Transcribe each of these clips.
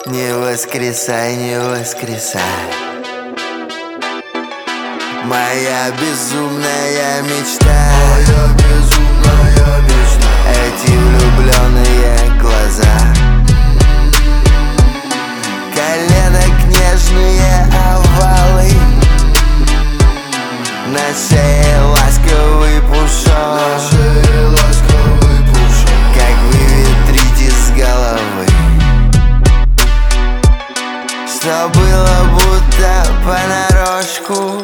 Не воскресай, не воскресай. Моя безумная мечта, моя безумная мечта. Эти влюбленные глаза, коленок нежные овалы, на шее ласковый пушок, как выветрить из головы. Что было будто понарошку,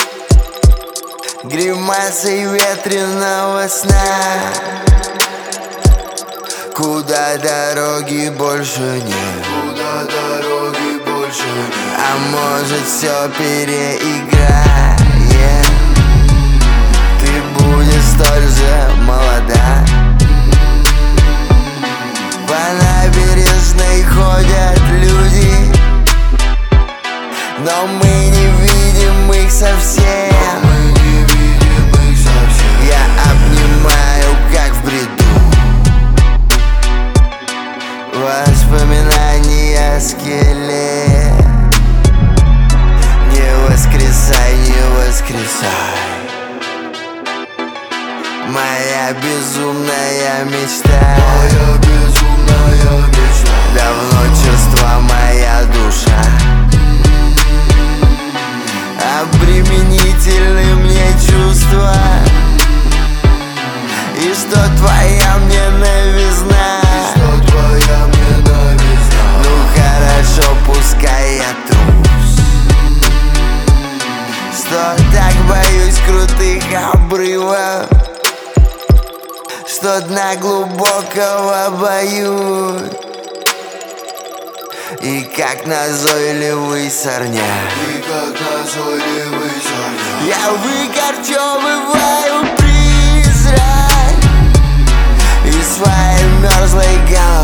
гримасой ветреного сна. Куда дороги больше нет, Куда дороги больше нет. а может все переиграет. Ты будешь столь же молода. По набережной ходят люди, но мы не видим их совсем. Я обнимаю, как в бреду, воспоминания скелет. Не воскресай, не воскресай. Моя безумная мечта, Моя безумная мечта. давно чувства моя душа. Обременительны мне чувства, и что твоя мне новизна. Что твоя мне новизна. Ну хорошо, пускай я трус, что так боюсь крутых обрывов, что дна глубокого боюсь. И как назойливый сорняк, И как назойливый сорняк, я выкорчевываю призрак из своей мерзлой головы.